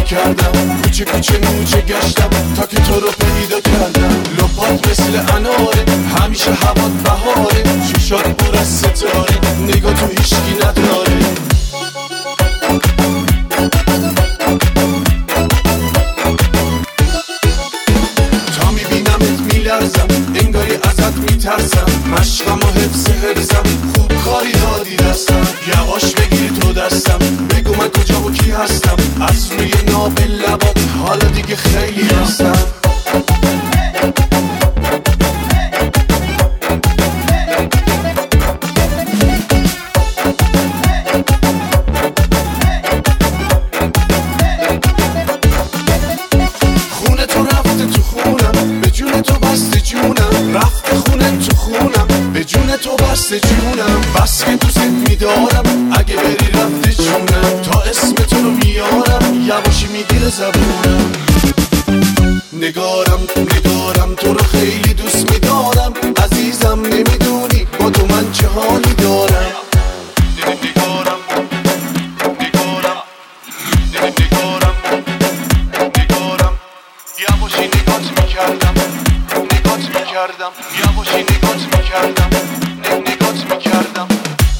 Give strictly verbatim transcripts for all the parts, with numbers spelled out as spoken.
میکردم، کوچه کوچه نوچه گشتم تا که تو رو پیدا کردم. لپات مثل اناره، همیشه هوات بهاره، چشات پر از ستاره، نگاه تو هیشکی نداره. تا میبینمت میلرزم، انگاری ازت میترسم، مشقم و حفظ حرزم، خوب کاری دادی دستم. یواش بگیر تو دستم، بگو من کجا و کی هستم، از روی ناب لبات حالا دیگه خیلی هستم. خونه تو رفته تو خونم، به جون تو بسته جونم، رفته خونه تو خونم، به جون تو بسته جونم. بس که دوست میدارم، اگه بری رفته جونم، تا اسم تو رو میارم، یواشی میگیره زبونم. نگارم نگارم تو رو خیلی دوست میدارم، عزیزم نمیدونی با تو من چه حالی دارم. نگارم نگارم نگارم نگارم یواشی نگات میکردم، نگات میکردم، یواشی نگات میکردم، نگات میکردم.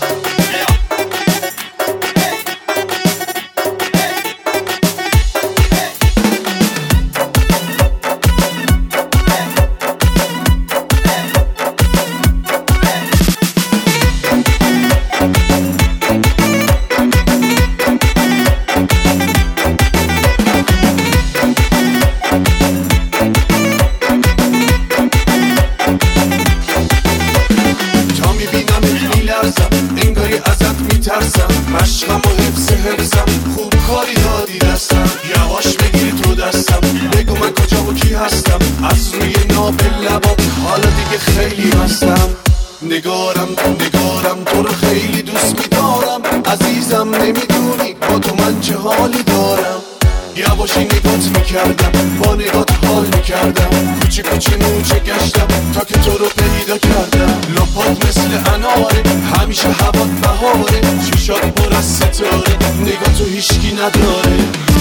انگاری ازت میترسم، مشقم و حفظ حرزم، خوب کاری دادی دستم. یواش بگیر تو دستم، بگو من کجا و کی هستم، از روی ناب لبات حالا دیگه خیلی هستم. نگارم نگارم تو رو خیلی دوست میدارم، عزیزم نمیدونی با تو من چه حالی دارم. یواشی نگات میکردم، با نگات حال میکردم، کوچه کوچه نوچه گشتم تا که تو رو پیدا کردم. لپات مثل اناره، همیشه هوات بهاره، چشات پر از ستاره، نگاه تو هیشکی نداره.